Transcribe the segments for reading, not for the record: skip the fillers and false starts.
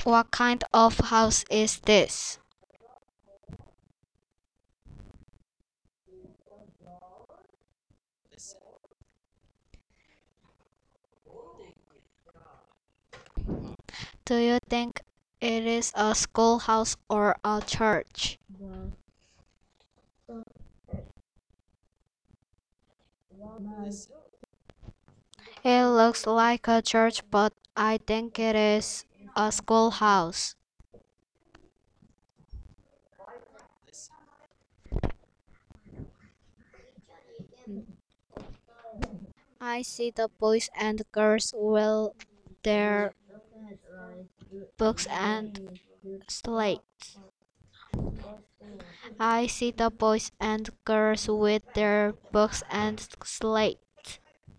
What kind of house is this? Do you think it is a schoolhouse or a church? It looks like a church, but I think it is a schoolhouse. I see the boys and girls with their books and slates. I see the boys and girls with their books and slates.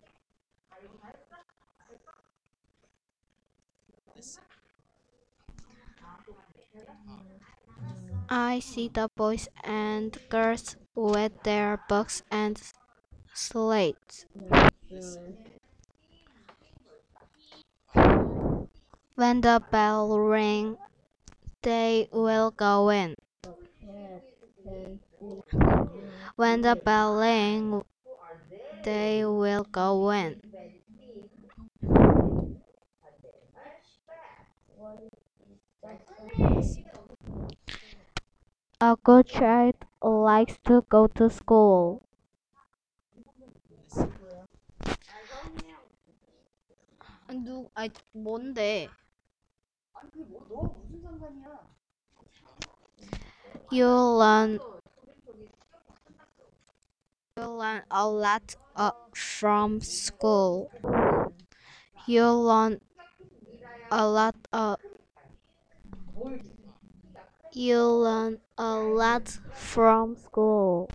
I see the boys and girls with their books and slates. When the bell rings, they will go in. When the bell rings, they will go in. A good child likes to go to school. 뭔데? You learn, you learn a lot from school. You learn a lot. You learn a lot from school.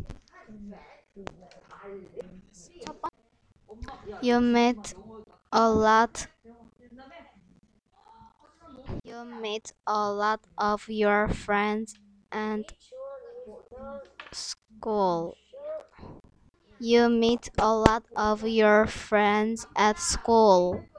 You meet a lot. You meet a lot of your friends and school. You meet a lot of your friends at school.